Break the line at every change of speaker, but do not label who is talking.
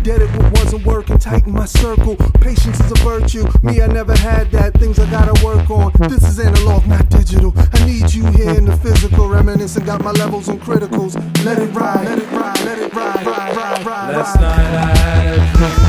Get it what wasn't working, tighten my circle. Patience is a virtue, me I never had that. Things I gotta work on. This is analog, not digital. I need you here in the physical. Reminiscing, got my levels on criticals. Let it ride, let it ride, let it ride, ride, ride, ride.
Last night I had a dream.